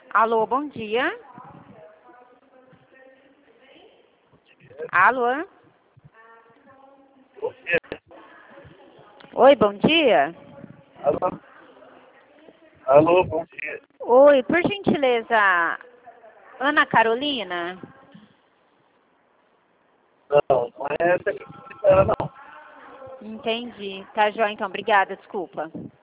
Alô, bom dia. Alô? Oi, bom dia. Alô? Alô, bom dia. Oi, por gentileza, Ana Carolina? Não, não é essa que você não. Entendi. Tá joia, então. Obrigada, desculpa.